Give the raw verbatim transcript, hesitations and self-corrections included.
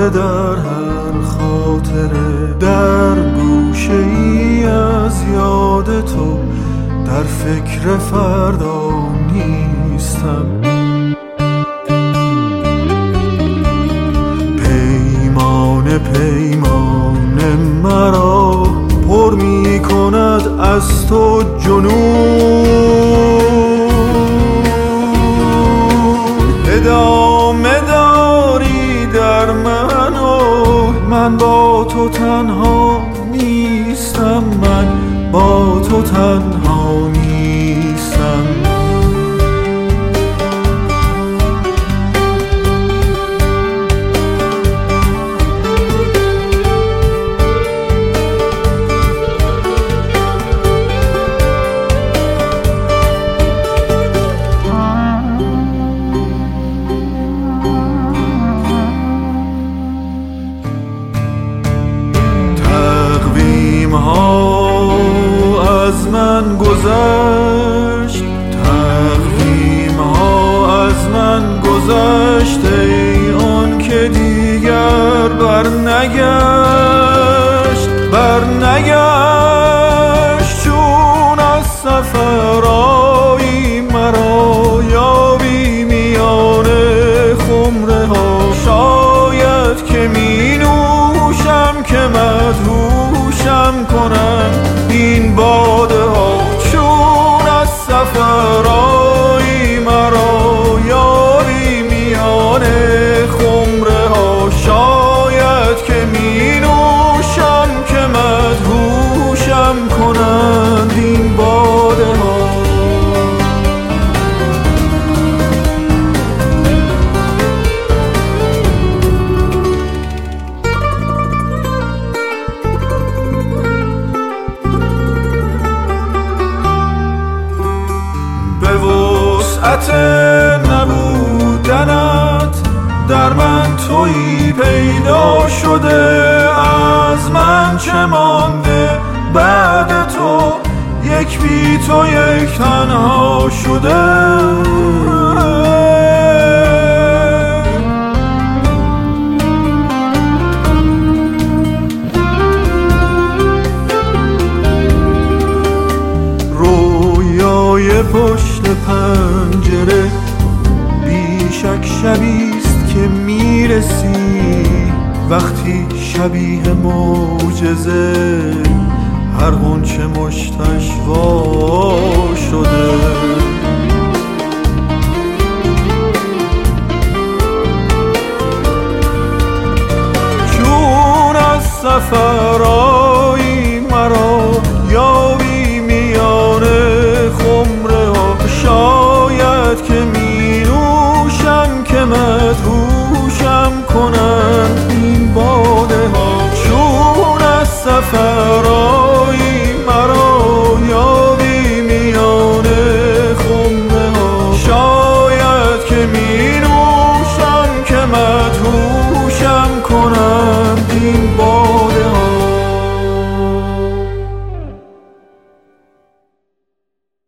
دوباره در هر خاطره، در گوشه ای از یاد تو، در فکر فردا نیستم. پیمان پیمان مرا پر می کند از تو جنون، ادامه داری در من و من با تو تنها نیستم، من با تو تنها نیستم. از من گذشت، تقویم ها از من گذشت، ای آن که دیگر بر نگشت، بر نگشت. چون از سفر آیی مرا یابی میان خمره ها، شاید که می نوشم که مدهوشم کنم این باده ها. چون از سفر آیی مرا یابی میان خمره ها، شاید که می نوشم که مدهوشم کنند این باده ها. نبودنت در من تویی پیدا شده، از من چه مانده بعد تو، یک بی تو یک تنها شده. رویای پشت پنجره بیشک شبیست که میرسی، وقتی شبیه معجزه هر غنچه مشتش وا شده. چون از سفر آیی مرا یابی میان خمره ها، شاید که می نوشم که مدهوشم کنند این باده ها. چون از سفر آیی مرا یابی میان خمره ها، شاید که می نوشم که مدهوشم